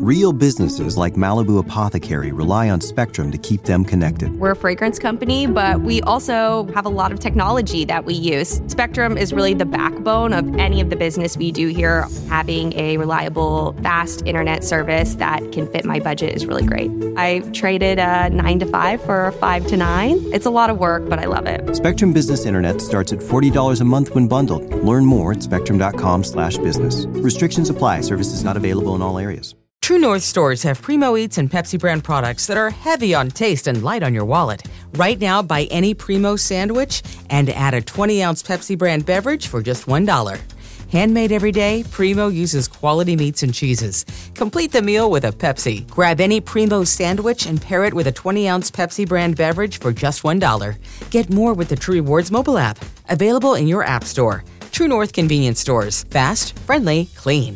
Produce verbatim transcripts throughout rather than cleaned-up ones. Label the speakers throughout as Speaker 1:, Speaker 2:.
Speaker 1: Real businesses like Malibu Apothecary rely on Spectrum to keep them connected.
Speaker 2: We're a fragrance company, but we also have a lot of technology that we use. Spectrum is really the backbone of any of the business we do here. Having a reliable, fast internet service that can fit my budget is really great. I traded a nine to five for a five to nine. It's a lot of work, but I love it.
Speaker 1: Spectrum Business Internet starts at forty dollars a month when bundled. Learn more at spectrum.com slash business. Restrictions apply. Services not available in all areas.
Speaker 3: True North stores have Primo Eats and Pepsi brand products that are heavy on taste and light on your wallet. Right now, buy any Primo sandwich and add a twenty-ounce Pepsi brand beverage for just one dollar. Handmade every day, Primo uses quality meats and cheeses. Complete the meal with a Pepsi. Grab any Primo sandwich and pair it with a twenty-ounce Pepsi brand beverage for just one dollar. Get more with the True Rewards mobile app. Available in your app store. True North convenience stores. Fast, friendly, clean.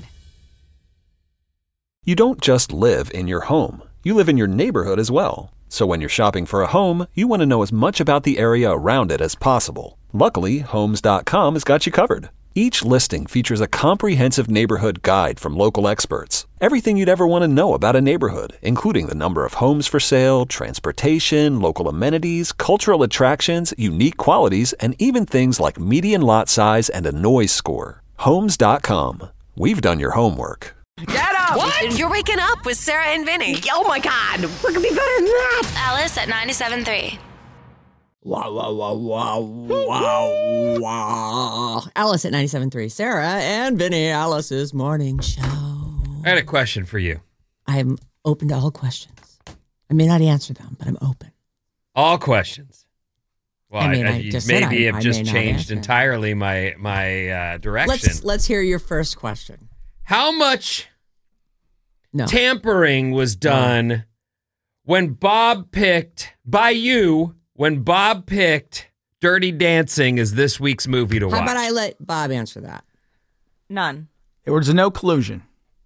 Speaker 4: You don't just live in your home. You live in your neighborhood as well. So when you're shopping for a home, you want to know as much about the area around it as possible. Luckily, Homes dot com has got you covered. Each listing features a comprehensive neighborhood guide from local experts. Everything you'd ever want to know about a neighborhood, including the number of homes for sale, transportation, local amenities, cultural attractions, unique qualities, and even things like median lot size and a noise score. Homes dot com. We've done your homework.
Speaker 5: Get up!
Speaker 6: What? You're waking up with Sarah and Vinny.
Speaker 5: Oh my God! What could be better than that?
Speaker 6: Alice at ninety-seven point three.
Speaker 5: Wow, wow, wow, wow, wow, wow. Alice at ninety-seven point three. Sarah and Vinny, Alice's morning show.
Speaker 7: I had a question for you.
Speaker 5: I'm open to all questions. I may not answer them, but I'm open.
Speaker 7: All questions. Well,
Speaker 5: I mean,
Speaker 7: I,
Speaker 5: I
Speaker 7: you
Speaker 5: just said
Speaker 7: maybe
Speaker 5: I-
Speaker 7: have
Speaker 5: I
Speaker 7: just
Speaker 5: may not
Speaker 7: changed
Speaker 5: answer.
Speaker 7: entirely my my uh, direction.
Speaker 5: Let's let's hear your first question.
Speaker 7: How much
Speaker 5: No.
Speaker 7: tampering was done when Bob picked, by you, when Bob picked Dirty Dancing as this week's movie to
Speaker 5: How
Speaker 7: watch?
Speaker 5: about I let Bob answer that?
Speaker 8: None.
Speaker 9: There was no collusion.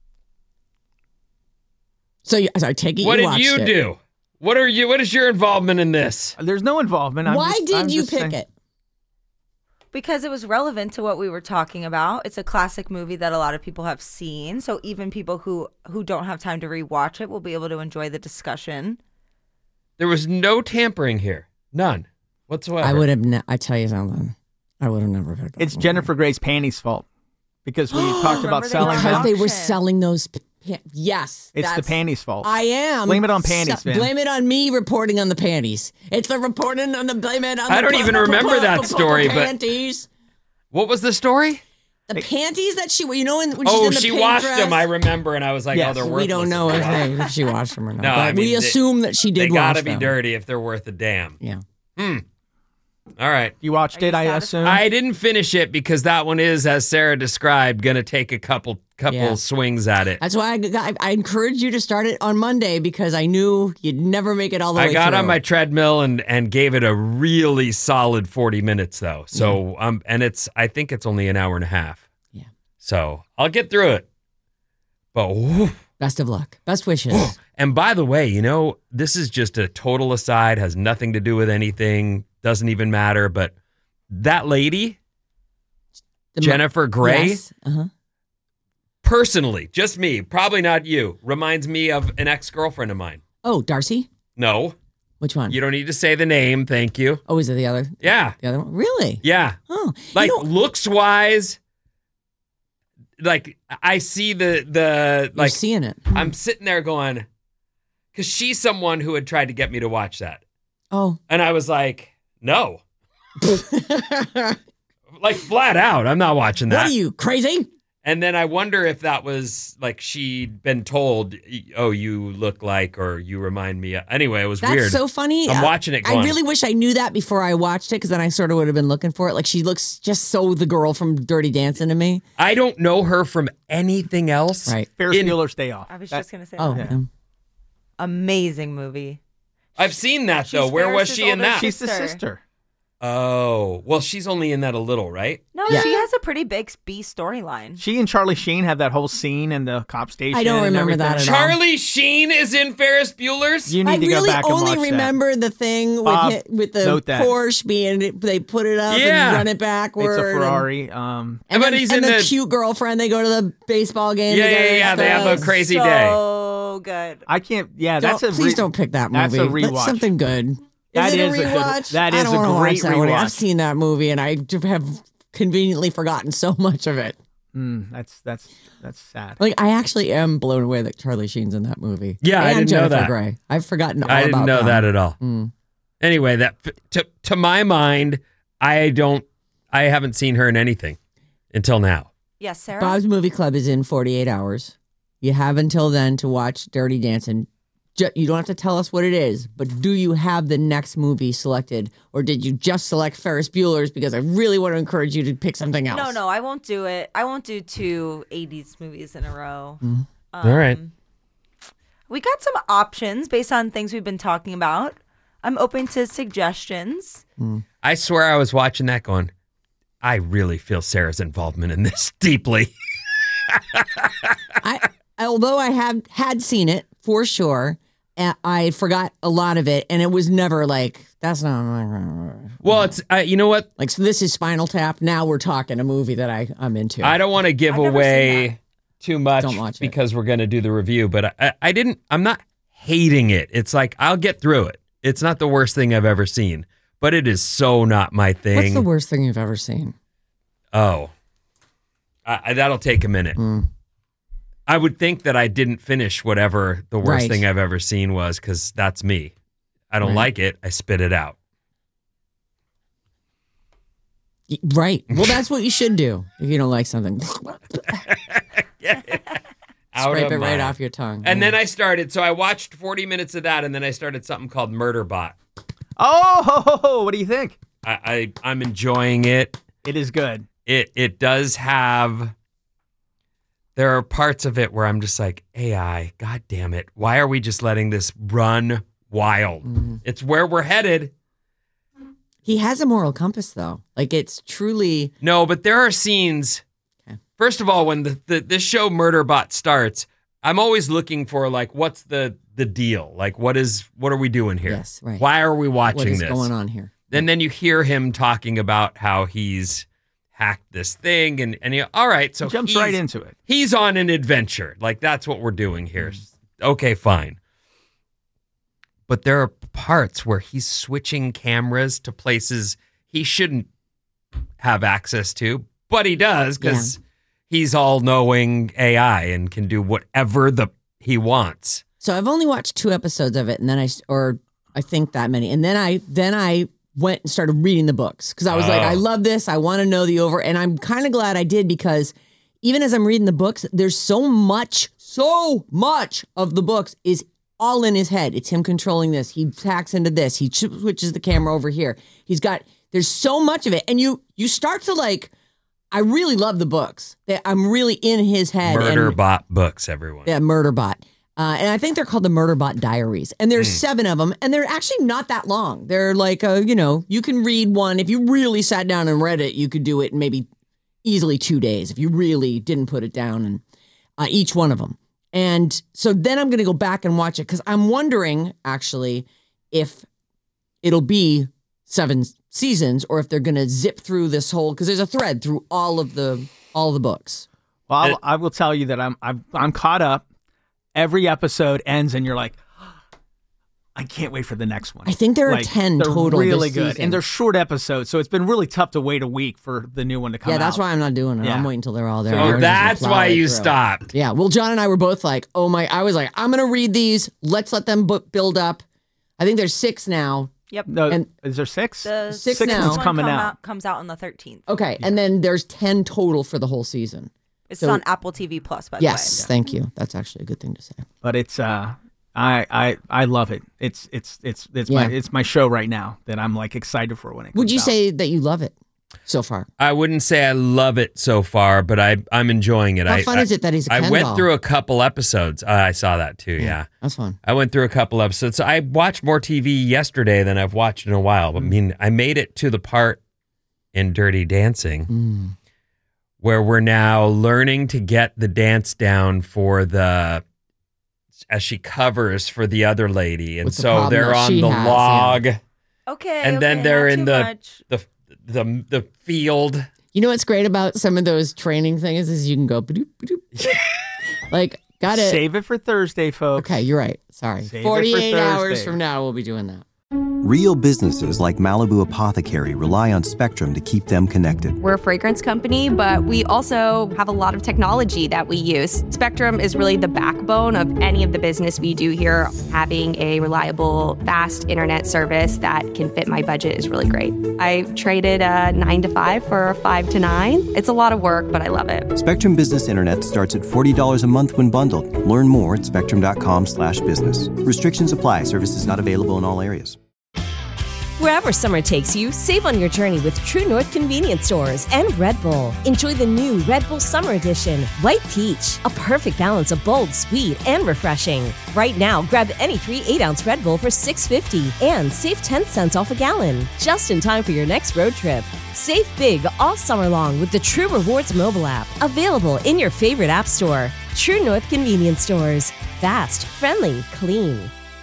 Speaker 5: So, you, so I take it
Speaker 7: What
Speaker 5: you
Speaker 7: did
Speaker 5: watched
Speaker 7: you
Speaker 5: it.
Speaker 7: do? What are you? What is your involvement in this?
Speaker 9: There's no involvement. I'm
Speaker 5: Why
Speaker 9: just-
Speaker 5: did
Speaker 9: I'm
Speaker 5: you
Speaker 9: just
Speaker 5: pick
Speaker 9: saying-
Speaker 5: it?
Speaker 8: Because it was relevant to what we were talking about. It's a classic movie that a lot of people have seen. So even people who, who don't have time to rewatch it will be able to enjoy the discussion.
Speaker 7: There was no tampering here. None whatsoever.
Speaker 5: I would have. Ne- I tell you something. I would have never picked that
Speaker 9: It's
Speaker 5: movie.
Speaker 9: Jennifer Grey's panties' fault because we talked about
Speaker 8: Remember they
Speaker 9: selling
Speaker 8: were
Speaker 5: because
Speaker 9: them.
Speaker 5: they were
Speaker 8: Auction.
Speaker 5: selling those. Pa- yes,
Speaker 9: It's the
Speaker 5: that's-
Speaker 9: panties' fault.
Speaker 5: I am.
Speaker 9: Blame it on panties,
Speaker 5: So-
Speaker 9: Vin.
Speaker 5: Blame it on me reporting on the panties. It's the reporting on the blame it on.
Speaker 7: I
Speaker 5: the
Speaker 7: don't
Speaker 5: pl-
Speaker 7: even
Speaker 5: pl-
Speaker 7: remember
Speaker 5: pl-
Speaker 7: that
Speaker 5: pl- pl-
Speaker 7: story, but-
Speaker 5: panties.
Speaker 7: What was the story?
Speaker 5: The panties that she, you know, when, when she's
Speaker 7: Oh,
Speaker 5: in the
Speaker 7: she
Speaker 5: pink
Speaker 7: washed
Speaker 5: dress?
Speaker 7: them. I remember, and I was like,
Speaker 9: Yes.
Speaker 7: "Oh, they're
Speaker 5: We
Speaker 7: worthless."
Speaker 5: don't know if, they, if she washed them or not.
Speaker 7: No,
Speaker 5: but
Speaker 7: I mean,
Speaker 5: we
Speaker 7: they-
Speaker 5: assume that she did
Speaker 7: They
Speaker 5: wash
Speaker 7: gotta be
Speaker 5: them.
Speaker 7: dirty if they're worth a damn.
Speaker 5: Yeah.
Speaker 7: Hmm. All right.
Speaker 9: You watched
Speaker 8: Are you
Speaker 9: it, I
Speaker 8: satisfied?
Speaker 9: assume.
Speaker 7: I didn't finish it because that one is, as Sarah described, going to take a couple couple
Speaker 5: Yeah.
Speaker 7: swings at it.
Speaker 5: That's why I, I, I encouraged you to start it on Monday because I knew you'd never make it all the
Speaker 7: I
Speaker 5: way
Speaker 7: got
Speaker 5: through.
Speaker 7: on my treadmill and and gave it a really solid forty minutes though. So um and it's I think it's only an hour and a half.
Speaker 5: Yeah.
Speaker 7: So I'll get through it. But whew,
Speaker 5: Best of luck. Best wishes.
Speaker 7: and by the way, you know, this is just a total aside, has nothing to do with anything, doesn't even matter, but that lady,
Speaker 5: The mo-
Speaker 7: Jennifer Grey,
Speaker 5: Yes. Uh-huh.
Speaker 7: personally, just me, probably not you, reminds me of an ex-girlfriend of mine.
Speaker 5: Oh, Darcy?
Speaker 7: No,
Speaker 5: Which one?
Speaker 7: you don't need to say the name, thank you.
Speaker 5: Oh, is it the other?
Speaker 7: Yeah,
Speaker 5: The other one? Really?
Speaker 7: yeah.
Speaker 5: Oh,
Speaker 7: Like
Speaker 5: you know,
Speaker 7: looks-wise, like I see the the
Speaker 5: you're
Speaker 7: like
Speaker 5: seeing it.
Speaker 7: I'm sitting there going, because she's someone who had tried to get me to watch that,
Speaker 5: Oh.
Speaker 7: and I was like, no, like flat out, I'm not watching that.
Speaker 5: What are you, crazy?
Speaker 7: And then I wonder if that was like she'd been told, oh, you look like, or you remind me. Of. Anyway, it was
Speaker 5: That's
Speaker 7: weird.
Speaker 5: so funny.
Speaker 7: I'm
Speaker 5: Uh,
Speaker 7: watching it going,
Speaker 5: I really wish I knew that before I watched it because then I sort of would have been looking for it. Like she looks just so the girl from Dirty Dancing to me.
Speaker 7: I don't know her from anything else.
Speaker 5: Right.
Speaker 9: Ferris
Speaker 7: in-
Speaker 9: Bueller's Day Off.
Speaker 8: I was
Speaker 9: That-
Speaker 8: just going to say
Speaker 5: Oh,
Speaker 8: that.
Speaker 5: yeah.
Speaker 8: Amazing movie.
Speaker 7: I've seen that
Speaker 8: She's
Speaker 7: though. Where was
Speaker 8: Ferris's
Speaker 7: she in
Speaker 8: older
Speaker 7: that?
Speaker 9: She's the
Speaker 8: sister.
Speaker 9: sister.
Speaker 7: Oh, well, she's only in that a little, right?
Speaker 8: No,
Speaker 5: Yeah.
Speaker 8: she has a pretty big B storyline.
Speaker 9: She and Charlie Sheen have that whole scene in the cop station.
Speaker 5: I don't
Speaker 9: and
Speaker 5: remember
Speaker 9: everything.
Speaker 5: that at all.
Speaker 7: Charlie Sheen is in Ferris Bueller's.
Speaker 9: You need
Speaker 5: I
Speaker 9: to
Speaker 5: really
Speaker 9: go back and
Speaker 5: only
Speaker 9: watch
Speaker 5: remember the thing
Speaker 9: Bob,
Speaker 5: with it, with the
Speaker 9: note that.
Speaker 5: Porsche being they put it up
Speaker 7: Yeah.
Speaker 5: and run it
Speaker 9: that.
Speaker 5: backward.
Speaker 9: It's a
Speaker 5: and-
Speaker 9: Ferrari. Um,
Speaker 5: And,
Speaker 7: But
Speaker 5: then,
Speaker 7: he's
Speaker 5: and
Speaker 7: in
Speaker 5: the,
Speaker 7: the-
Speaker 5: cute girlfriend. They go to the baseball game.
Speaker 7: Yeah,
Speaker 5: together
Speaker 7: yeah,
Speaker 5: and
Speaker 7: yeah, they have a
Speaker 5: stuff.
Speaker 7: crazy
Speaker 8: so
Speaker 7: day.
Speaker 8: so good.
Speaker 9: I can't. Yeah,
Speaker 5: Don't-
Speaker 9: that's a.
Speaker 5: please
Speaker 9: re-
Speaker 5: don't pick that movie.
Speaker 9: That's a rewatch.
Speaker 5: That's something good.
Speaker 9: That
Speaker 5: is it
Speaker 9: is
Speaker 5: a
Speaker 9: a good-
Speaker 5: rewatch?
Speaker 9: that
Speaker 5: I
Speaker 9: is
Speaker 5: don't
Speaker 9: a
Speaker 5: wanna watch
Speaker 9: great
Speaker 5: that one. I've
Speaker 9: rewatch.
Speaker 5: seen that movie and I just have conveniently forgotten so much of it.
Speaker 9: Mm, that's that's that's sad.
Speaker 5: Like I actually am blown away that Charlie Sheen's in that movie.
Speaker 7: Yeah, I
Speaker 5: and
Speaker 7: didn't know
Speaker 5: Jennifer
Speaker 7: that.
Speaker 5: Grey. I've forgotten all
Speaker 7: I didn't
Speaker 5: about
Speaker 7: know
Speaker 5: them.
Speaker 7: that at all.
Speaker 5: Mm.
Speaker 7: Anyway, that to to my mind, I don't. I haven't seen her in anything until now.
Speaker 8: Yes, Sarah.
Speaker 5: Bob's Movie Club is in forty-eight hours. You have until then to watch Dirty Dancing. Ju- You don't have to tell us what it is, but do you have the next movie selected, or did you just select Ferris Bueller's? Because I really want to encourage you to pick something else.
Speaker 8: No, no, I won't do it. I won't do two eighties movies in a row.
Speaker 5: Mm.
Speaker 8: Um,
Speaker 7: All right.
Speaker 8: We got some options based on things we've been talking about. I'm open to suggestions.
Speaker 7: I swear I was watching that going, I really feel Sarah's involvement in this deeply.
Speaker 5: I, although I have had seen it for sure, uh, I forgot a lot of it, and it was never like that's not.
Speaker 7: Well, it's uh, you know what?
Speaker 5: Like so this is Spinal Tap. Now we're talking a movie that I I'm into.
Speaker 7: I don't want to give
Speaker 8: I've never seen
Speaker 7: away too much
Speaker 5: Don't watch it.
Speaker 7: because we're going to do the review, but I, I, I didn't. I'm not hating it. It's like I'll get through it. It's not the worst thing I've ever seen, but it is so not my thing.
Speaker 5: What's the worst thing you've ever seen?
Speaker 7: Oh, I, I, that'll take a minute.
Speaker 5: Mm.
Speaker 7: I would think that I didn't finish whatever the worst
Speaker 5: Right.
Speaker 7: thing I've ever seen was because that's me. I don't
Speaker 5: Right.
Speaker 7: like it. I spit it out.
Speaker 5: Y- Right. Well, that's what you should do if you don't like something.
Speaker 7: Out
Speaker 5: Scrape
Speaker 7: of
Speaker 5: it right
Speaker 7: my-
Speaker 5: off your tongue.
Speaker 7: And then I started, so I watched forty minutes of that, and then I started something called Murderbot.
Speaker 9: Oh, ho, ho, ho, what do you think?
Speaker 7: I, I I'm enjoying it.
Speaker 9: It is good.
Speaker 7: It it does have. There are parts of it where I'm just like, A I, God damn it! Why are we just letting this run wild?
Speaker 5: Mm-hmm.
Speaker 7: It's where we're headed.
Speaker 5: He has a moral compass, though. Like it's truly.
Speaker 7: No, but there are scenes.
Speaker 5: Okay.
Speaker 7: First of all, when the, the this show Murderbot starts, I'm always looking for like, what's the the deal? Like, what is what are we doing here?
Speaker 5: Yes, right.
Speaker 7: Why are we watching
Speaker 5: What is
Speaker 7: this?
Speaker 5: going on here?
Speaker 7: And then you hear him talking about how he's hacked this thing, and and he, all right, so
Speaker 9: He jumps
Speaker 7: he's-
Speaker 9: right into it.
Speaker 7: He's on an adventure. Like that's what we're doing here. Okay, fine. But there are parts where he's switching cameras to places he shouldn't have access to, but he does because he's all-knowing A I and can do whatever the he wants.
Speaker 5: So I've only watched two episodes of it, and then I, or I think that many, and then I, then I went and started reading the books because I was like,
Speaker 7: Oh.
Speaker 5: I love this. I want to know the over, and I'm kind of glad I did because even as I'm reading the books, there's so much, so much of the books is all in his head. It's him controlling this. He hacks into this. He switches the camera over here. He's got. There's so much of it, and you you start to like. I really love the books. That I'm really in his head. and-
Speaker 7: Murderbot books, everyone.
Speaker 5: Yeah, Murderbot. Uh, and I think they're called the Murderbot Diaries. And there's
Speaker 7: Mm.
Speaker 5: seven of them, and they're actually not that long. They're like, uh, you know, you can read one. If you really sat down and read it, you could do it in maybe easily two days if you really didn't put it down, and uh, each one of them. And so then I'm going to go back and watch it because I'm wondering, actually, if it'll be seven seasons or if they're going to zip through this whole, because there's a thread through all of the all of the books.
Speaker 9: Well, I'll, I will tell you that I'm I'm I'm caught up. Every episode ends, and you're like, I can't wait for the next one.
Speaker 5: I think there are
Speaker 9: Like,
Speaker 5: ten
Speaker 9: they're
Speaker 5: total
Speaker 9: really
Speaker 5: this
Speaker 9: good,
Speaker 5: season.
Speaker 9: and they're short episodes, so it's been really tough to wait a week for the new one to come
Speaker 5: Yeah,
Speaker 9: out.
Speaker 5: that's why I'm not doing it.
Speaker 9: Yeah.
Speaker 5: I'm waiting until they're all there.
Speaker 9: So-
Speaker 5: I'm
Speaker 7: Oh,
Speaker 5: just
Speaker 7: that's
Speaker 5: gonna plow
Speaker 7: why
Speaker 5: it
Speaker 7: you
Speaker 5: through.
Speaker 7: stopped.
Speaker 5: Yeah. Well, John and I were both like, oh my, I was like, I'm going to read these. Let's let them bu- build up. I think there's six now.
Speaker 8: Yep.
Speaker 9: No,
Speaker 5: And-
Speaker 9: is there six?
Speaker 8: The
Speaker 5: Six
Speaker 9: Six
Speaker 5: now.
Speaker 9: one's
Speaker 8: one
Speaker 9: coming
Speaker 8: come
Speaker 9: out.
Speaker 8: comes out on the thirteenth.
Speaker 5: Okay. And then there's ten total for the whole season.
Speaker 8: It's
Speaker 5: So-
Speaker 8: on Apple T V Plus, by
Speaker 5: Yes.
Speaker 8: the way.
Speaker 5: Thank you. That's actually a good thing to say.
Speaker 9: But it's uh, I I I love it. It's it's it's it's my
Speaker 5: Yeah.
Speaker 9: it's my show right now that I'm like excited for when it comes
Speaker 5: Would you
Speaker 9: out.
Speaker 5: say that you love it so far?
Speaker 7: I wouldn't say I love it so far, but I I'm enjoying it.
Speaker 5: How
Speaker 7: I,
Speaker 5: fun
Speaker 7: I,
Speaker 5: is it that he's a
Speaker 7: I
Speaker 5: Ken
Speaker 7: went
Speaker 5: doll?
Speaker 7: through a couple episodes. Uh, I saw that too. Yeah.
Speaker 5: That's fun.
Speaker 7: I went through a couple episodes. So I watched more T V yesterday than I've watched in a while. I mean, I made it to the part in Dirty Dancing
Speaker 5: Mm.
Speaker 7: where we're now learning to get the dance down for the as she covers for the other lady, and
Speaker 5: With the
Speaker 7: so
Speaker 5: problem
Speaker 7: they're
Speaker 5: that
Speaker 7: on
Speaker 5: she
Speaker 7: the
Speaker 5: has, yeah.
Speaker 7: log,
Speaker 8: Okay.
Speaker 7: and then
Speaker 8: okay,
Speaker 7: they're
Speaker 8: not
Speaker 7: in
Speaker 8: too
Speaker 7: the,
Speaker 8: much.
Speaker 7: the the the field.
Speaker 5: You know what's great about some of those training things is you can go, ba-doop, ba-doop, ba-doop. Like, Got it.
Speaker 9: Save it for Thursday, folks.
Speaker 5: Okay, you're right. Sorry.
Speaker 9: Save it for
Speaker 5: forty-eight hours
Speaker 9: Thursday.
Speaker 5: from now, we'll be doing that.
Speaker 1: Real businesses like Malibu Apothecary rely on Spectrum to keep them connected.
Speaker 2: We're a fragrance company, but we also have a lot of technology that we use. Spectrum is really the backbone of any of the business we do here. Having a reliable, fast internet service that can fit my budget is really great. I traded a nine to five for a five to nine. It's a lot of work, but I love it.
Speaker 1: Spectrum Business Internet starts at forty dollars a month when bundled. Learn more at spectrum.com slash business. Restrictions apply. Services not available in all areas.
Speaker 10: Wherever summer takes you, save on your journey with True North Convenience Stores and Red Bull. Enjoy the new Red Bull Summer Edition, White Peach, a perfect balance of bold, sweet, and refreshing. Right now, grab any three eight-ounce Red Bull for six dollars and fifty cents and save ten cents off a gallon, just in time for your next road trip. Save big all summer long with the True Rewards mobile app, available in your favorite app store. True North Convenience Stores. Fast, friendly, clean.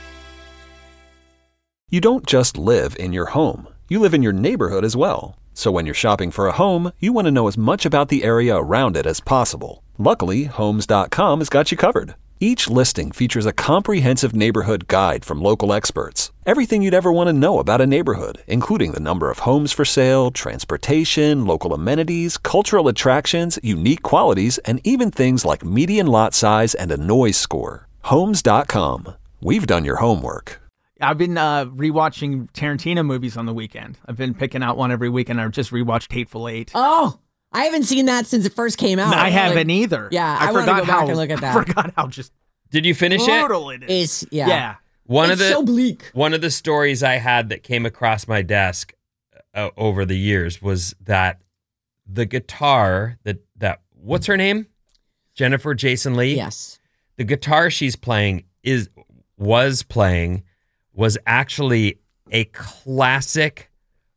Speaker 4: You don't just live in your home. You live in your neighborhood as well. So when you're shopping for a home, you want to know as much about the area around it as possible. Luckily, Homes dot com has got you covered. Each listing features a comprehensive neighborhood guide from local experts. Everything you'd ever want to know about a neighborhood, including the number of homes for sale, transportation, local amenities, cultural attractions, unique qualities, and even things like median lot size and a noise score. Homes dot com. We've done your homework.
Speaker 9: I've been uh, rewatching Tarantino movies on the weekend. I've been picking out one every weekend. I just rewatched Hateful Eight.
Speaker 5: Oh, I haven't seen that since it first came out.
Speaker 9: I haven't
Speaker 5: Like,
Speaker 9: either.
Speaker 5: Yeah,
Speaker 9: I,
Speaker 5: I, want to
Speaker 9: forgot
Speaker 5: go
Speaker 9: how,
Speaker 5: back and look at that.
Speaker 9: I forgot how just
Speaker 7: Did you finish it?
Speaker 9: brutal it is.
Speaker 5: It's, yeah.
Speaker 9: Yeah.
Speaker 7: One
Speaker 5: it's
Speaker 7: of the
Speaker 5: so bleak.
Speaker 7: One of the stories I had that came across my desk uh, over the years was that the guitar that that what's her name? Jennifer Jason Leigh.
Speaker 5: Yes.
Speaker 7: The guitar she's playing is was playing was actually a classic.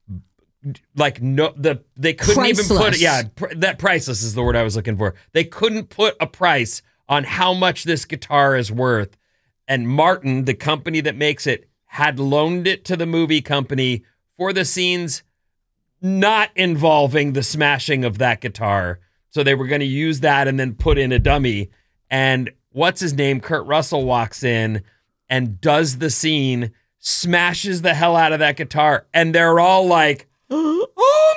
Speaker 7: Like no, the they couldn't even put
Speaker 5: Priceless.
Speaker 7: it. Yeah, pr- that priceless is the word I was looking for. They couldn't put a price on how much this guitar is worth. And Martin, the company that makes it, had loaned it to the movie company for the scenes not involving the smashing of that guitar. So they were going to use that and then put in a dummy. And what's his name? Kurt Russell walks in and does the scene, smashes the hell out of that guitar. And they're all like, oh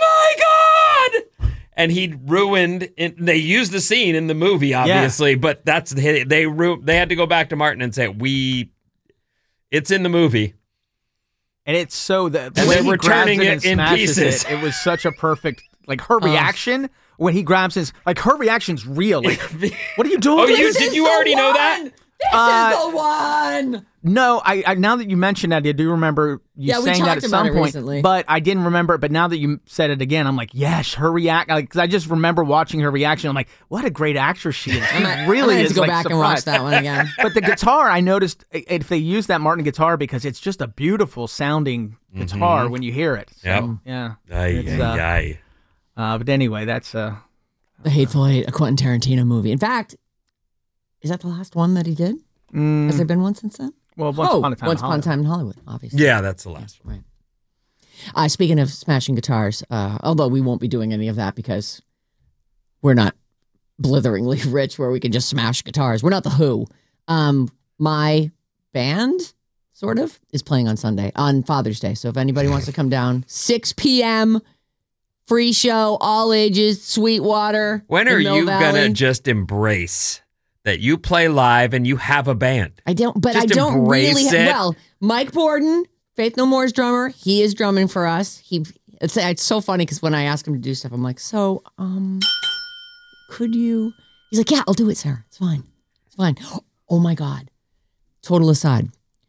Speaker 7: my God. And he ruined it. They used the scene in the movie, obviously, yeah. but that's the, they ru- they had to go back to Martin and say, we, it's in the movie.
Speaker 9: And it's so the, the
Speaker 7: and
Speaker 9: way
Speaker 7: they
Speaker 9: he
Speaker 7: were
Speaker 9: grabs
Speaker 7: turning
Speaker 9: it,
Speaker 7: it
Speaker 9: and
Speaker 7: in
Speaker 9: smashes
Speaker 7: pieces.
Speaker 9: It, it was such a perfect, like her reaction when he grabs his, like her reaction's real. Like, what are you doing?
Speaker 7: Oh, you,
Speaker 5: This
Speaker 7: did
Speaker 5: is
Speaker 7: you
Speaker 5: the
Speaker 7: already know
Speaker 5: one!
Speaker 7: that?
Speaker 5: This
Speaker 9: Uh,
Speaker 5: is the one.
Speaker 9: No, I, I now that you mentioned that, I do remember you
Speaker 5: Yeah, we
Speaker 9: saying that
Speaker 5: talked
Speaker 9: at
Speaker 5: about
Speaker 9: some
Speaker 5: it
Speaker 9: point.
Speaker 5: recently.
Speaker 9: But I didn't remember. But now that you said it again, I'm like, yes, her react. Because I just remember watching her reaction. I'm like, what a great actress she is. She
Speaker 5: I'm not-
Speaker 9: really
Speaker 5: I'm gonna have
Speaker 9: is
Speaker 5: to go
Speaker 9: like
Speaker 5: back and watch
Speaker 9: surprised.
Speaker 5: that one again.
Speaker 9: But the guitar, I noticed if they use that Martin guitar because it's just a beautiful sounding guitar when you hear it. So,
Speaker 7: Yep.
Speaker 9: yeah.
Speaker 7: Aye,
Speaker 9: It's,
Speaker 7: aye,
Speaker 9: uh,
Speaker 7: aye.
Speaker 9: Uh, but anyway, that's uh,
Speaker 5: The Hateful Eight, a Quentin Tarantino movie. In fact, is that the last one that he did?
Speaker 9: mm,
Speaker 5: Has there been one since then?
Speaker 9: well, once
Speaker 5: oh,
Speaker 9: upon a time. in
Speaker 5: Once Upon a
Speaker 9: Hollywood.
Speaker 5: Time in Hollywood, obviously.
Speaker 7: Yeah, that's the last one.
Speaker 5: Right. Uh, speaking of smashing guitars, uh, although we won't be doing any of that because we're not blitheringly rich where we can just smash guitars. We're not the Who. Um, my band, sort of, is playing on Sunday, on Father's Day. So if anybody wants to come down, six p.m., free show, all ages, Sweetwater.
Speaker 7: When
Speaker 5: in
Speaker 7: are
Speaker 5: Mill
Speaker 7: you
Speaker 5: Valley.
Speaker 7: going to just embrace that you play live and you have a band?
Speaker 5: I don't, but
Speaker 7: Just
Speaker 5: I don't
Speaker 7: embrace
Speaker 5: really.
Speaker 7: it.
Speaker 5: Well, Mike Borden, Faith No More's drummer, he is drumming for us. He, it's it's so funny because when I ask him to do stuff, I'm like, so, um, could you? He's like, yeah, I'll do it, Sarah. It's fine. It's fine. Oh my God. Total aside.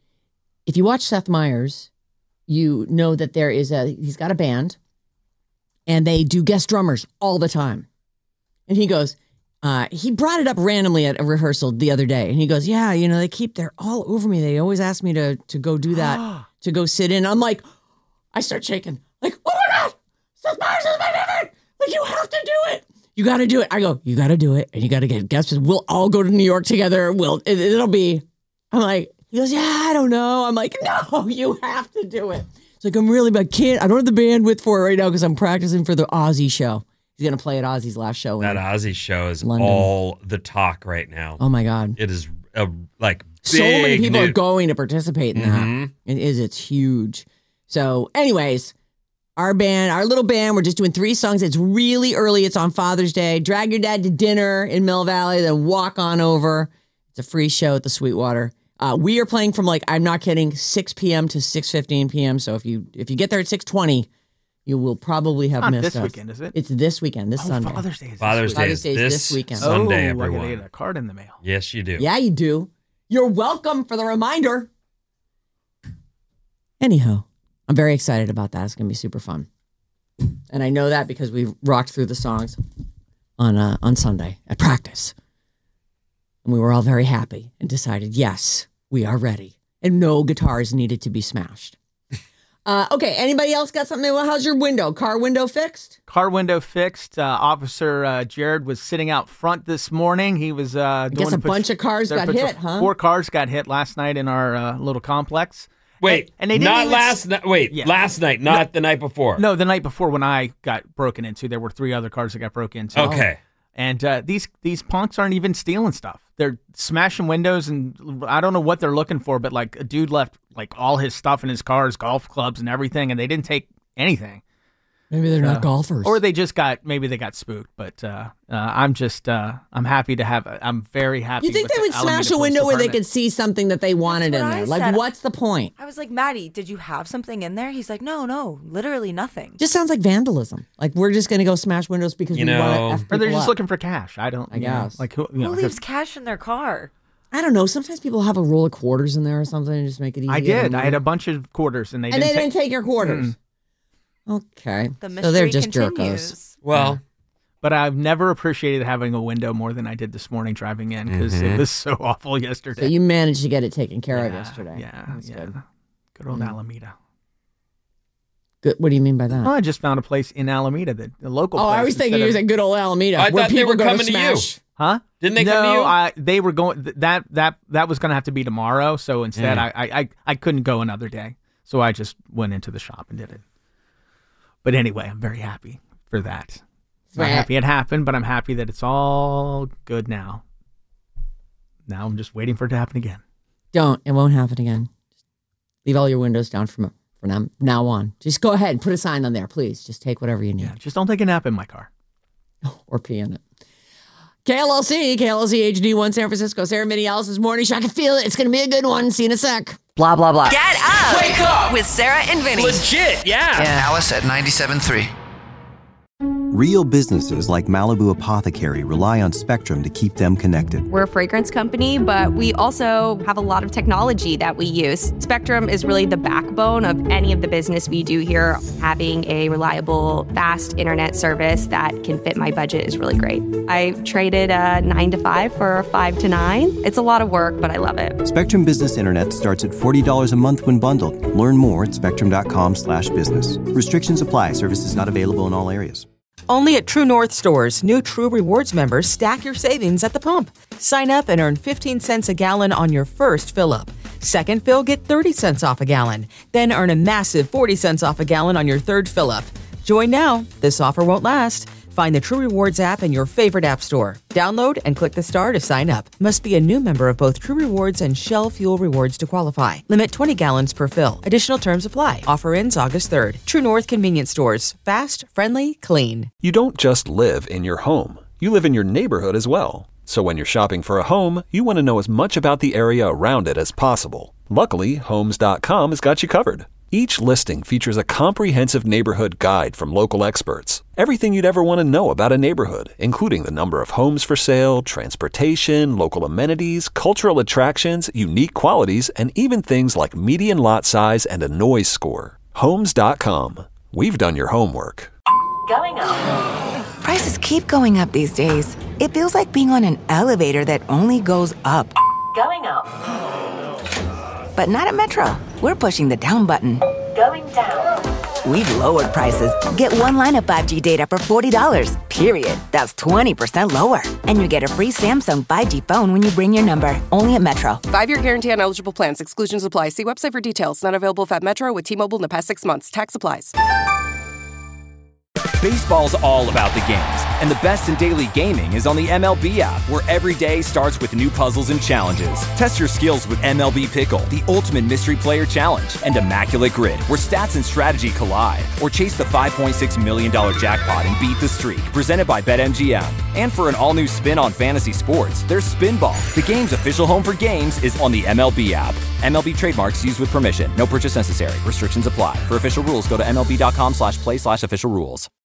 Speaker 5: If you watch Seth Meyers, you know that there is a. He's got a band, and they do guest drummers all the time. And he goes. Uh, he brought it up randomly at a rehearsal the other day, and he goes, "Yeah, you know, they keep they're all over me. They always ask me to to go do that, to go sit in." I'm like, I start shaking, like, "Oh my God, Seth Meyers is my favorite! Like, you have to do it. You got to do it." I go, "You got to do it, and you got to get guests. We'll all go to New York together. We'll it, it'll be." I'm like, he goes, "Yeah, I don't know." I'm like, "No, you have to do it." It's like I'm really, but I can't. I don't have the bandwidth for it right now because I'm practicing for the Ozzy show. He's going to play at Ozzy's last show.
Speaker 7: That Ozzy show is
Speaker 5: London.
Speaker 7: all the talk right now.
Speaker 5: Oh, my God.
Speaker 7: It is a, like
Speaker 5: So many
Speaker 7: big
Speaker 5: people
Speaker 7: news.
Speaker 5: are going to participate in
Speaker 7: Mhm.
Speaker 5: that. It is. It's huge. So anyways, our band, our little band, we're just doing three songs. It's really early. It's on Father's Day. Drag your dad to dinner in Mill Valley, then walk on over. It's a free show at the Sweetwater. Uh, we are playing from like, I'm not kidding, six p.m. to six fifteen p.m. So if you if you get there at six twenty, you will probably have
Speaker 9: Not
Speaker 5: missed
Speaker 9: this
Speaker 5: us.
Speaker 9: weekend, is it?
Speaker 5: It's this weekend, this
Speaker 9: Oh,
Speaker 5: Sunday.
Speaker 9: Father's Day is this
Speaker 7: Father's
Speaker 9: week.
Speaker 7: Day
Speaker 5: Father's
Speaker 7: is
Speaker 5: Day is
Speaker 7: this,
Speaker 5: this weekend.
Speaker 7: Sunday,
Speaker 9: oh,
Speaker 7: everyone.
Speaker 9: I get a card in the mail.
Speaker 7: Yes, you do.
Speaker 5: Yeah, you do. You're welcome for the reminder. Anyhow, I'm very excited about that. It's going to be super fun. And I know that because we rocked through the songs on uh, on Sunday at practice. And we were all very happy and decided, yes, we are ready. And no guitars needed to be smashed. Uh, okay, anybody else got something? Well, how's your window? Car window fixed?
Speaker 9: Car window fixed. Uh, Officer uh, Jared was sitting out front this morning. He was. Uh,
Speaker 5: I guess a bunch of cars got hit, huh?
Speaker 9: Four cars got hit last night in our uh, little complex.
Speaker 7: Wait,
Speaker 9: and, and they didn't
Speaker 7: not
Speaker 9: even
Speaker 7: last night. Wait,
Speaker 9: Yeah.
Speaker 7: last night, not
Speaker 9: No.
Speaker 7: the night before.
Speaker 9: No, the night before when I got broken into, there were three other cars that got broken into.
Speaker 7: Okay.
Speaker 9: And uh, these these punks aren't even stealing stuff. They're smashing windows, and I don't know what they're looking for, but like a dude left like all his stuff in his cars, golf clubs and everything, and they didn't take anything.
Speaker 5: Maybe they're
Speaker 9: Uh,
Speaker 5: not golfers.
Speaker 9: Or they just got, maybe they got spooked. But uh, uh, I'm just, uh, I'm happy to have, I'm very happy.
Speaker 5: You think
Speaker 9: with
Speaker 5: they
Speaker 9: the
Speaker 5: would
Speaker 9: Alameda
Speaker 5: smash a
Speaker 9: Police
Speaker 5: window where they
Speaker 9: Department.
Speaker 5: could see something that they wanted
Speaker 8: That's
Speaker 5: in
Speaker 8: what
Speaker 5: there?
Speaker 8: I
Speaker 5: Like,
Speaker 8: said.
Speaker 5: what's the point?
Speaker 8: I was like, Maddie, did you have something in there? He's like, no, no, literally nothing.
Speaker 5: Just sounds like vandalism. Like we're just gonna go smash windows because
Speaker 7: You
Speaker 5: we
Speaker 7: know-
Speaker 5: want to F
Speaker 9: Or they're
Speaker 5: people
Speaker 9: just
Speaker 5: up.
Speaker 9: looking for cash. I don't,
Speaker 5: I
Speaker 9: you know,
Speaker 5: guess.
Speaker 9: like who, you
Speaker 8: Who
Speaker 9: know,
Speaker 8: leaves cash in their car?
Speaker 5: I don't know. Sometimes people have a roll of quarters in there or something and just make it easy.
Speaker 9: I
Speaker 5: to get
Speaker 9: did.
Speaker 5: them
Speaker 9: I had
Speaker 5: out.
Speaker 9: a bunch of quarters, and they
Speaker 5: and
Speaker 9: didn't
Speaker 5: they
Speaker 9: take.
Speaker 5: didn't take your quarters.
Speaker 9: Mm.
Speaker 5: Okay,
Speaker 8: The mystery
Speaker 5: so they're just
Speaker 8: continues.
Speaker 5: jerkos.
Speaker 7: Well,
Speaker 9: But I've never appreciated having a window more than I did this morning driving in because
Speaker 7: Mhm.
Speaker 9: it was so awful yesterday.
Speaker 5: So you managed to get it taken care of
Speaker 9: Yeah,
Speaker 5: yesterday.
Speaker 9: Yeah,
Speaker 5: That's
Speaker 9: yeah.
Speaker 5: good.
Speaker 9: Good old
Speaker 5: Mm.
Speaker 9: Alameda.
Speaker 5: Good. What do you mean by that?
Speaker 9: Oh, I just found a place in Alameda that a local.
Speaker 5: oh,
Speaker 9: place
Speaker 5: I was thinking
Speaker 9: instead
Speaker 5: you was
Speaker 9: of-
Speaker 5: at good old Alameda,
Speaker 7: I
Speaker 5: where
Speaker 7: thought they
Speaker 5: people
Speaker 7: were
Speaker 5: go
Speaker 7: coming
Speaker 5: to
Speaker 7: to you.
Speaker 5: smash.
Speaker 9: Huh?
Speaker 7: Didn't they
Speaker 9: no,
Speaker 7: come to you?
Speaker 9: I, they were going. th- That that that was going to have to be tomorrow. So instead,
Speaker 7: Mm.
Speaker 9: I, I I I couldn't go another day. So I just went into the shop and did it. But anyway, I'm very happy for that. I'm
Speaker 5: Right.
Speaker 9: happy it happened, but I'm happy that it's all good now. Now I'm just waiting for it to happen again.
Speaker 5: Don't. It won't happen again. Leave all your windows down from from now, now on. Just go ahead and put a sign on there, please. Just take whatever you need.
Speaker 9: Yeah, just don't take a nap in my car.
Speaker 5: Or pee in it. K L L C, K L L C H D one San Francisco. Sarah Minnie Alice's morning show. I can feel it. It's going to be a good one. See you in a sec.
Speaker 6: Blah, blah, blah. Get up! Wake up! With Sarah and Vinny.
Speaker 7: legit, yeah.
Speaker 11: Alice at ninety-seven point three.
Speaker 1: Real businesses like Malibu Apothecary rely on Spectrum to keep them connected.
Speaker 2: We're a fragrance company, but we also have a lot of technology that we use. Spectrum is really the backbone of any of the business we do here. Having a reliable, fast internet service that can fit my budget is really great. I traded a nine to five for a five to nine. It's a lot of work, but I love it.
Speaker 1: Spectrum Business Internet starts at forty dollars a month when bundled. Learn more at spectrum.com slash business. Restrictions apply. Services not available in all areas.
Speaker 3: Only at True North stores, new True Rewards members stack your savings at the pump. Sign up and earn fifteen cents a gallon on your first fill-up. Second fill, get thirty cents off a gallon. Then earn a massive forty cents off a gallon on your third fill-up. Join now. This offer won't last. Find the True Rewards app in your favorite app store. Download and click the star to sign up. Must be a new member of both True Rewards and Shell Fuel Rewards to qualify. Limit twenty gallons per fill. Additional terms apply. Offer ends August third. True North Convenience Stores. Fast, friendly, clean.
Speaker 4: You don't just live in your home. You live in your neighborhood as well. So when you're shopping for a home, you want to know as much about the area around it as possible. Luckily, Homes dot com has got you covered. Each listing features a comprehensive neighborhood guide from local experts. Everything you'd ever want to know about a neighborhood, including the number of homes for sale, transportation, local amenities, cultural attractions, unique qualities, and even things like median lot size and a noise score. Homes dot com. We've done your homework.
Speaker 6: Going up. Prices keep going up these days. It feels like being on an elevator that only goes up. Going up. But not at Metro. We're pushing the down button. Going down. We've lowered prices. Get one line of five G data for forty dollars, period. That's twenty percent lower. And you get a free Samsung five G phone when you bring your number. Only at Metro.
Speaker 12: Five-year guarantee on eligible plans. Exclusions apply. See website for details. Not available if at Metro with T-Mobile in the past six months. Tax applies.
Speaker 11: Baseball's all about the games, and the best in daily gaming is on the M L B app, where every day starts with new puzzles and challenges. Test your skills with M L B Pickle, the ultimate mystery player challenge, and Immaculate Grid, where stats and strategy collide. Or chase the five point six million dollars jackpot and beat the streak, presented by BetMGM. And for an all-new spin on fantasy sports, there's Spinball. The game's official home for games is on the M L B app. M L B trademarks used with permission. No purchase necessary. Restrictions apply. For official rules, go to M L B dot com slash play slash official rules.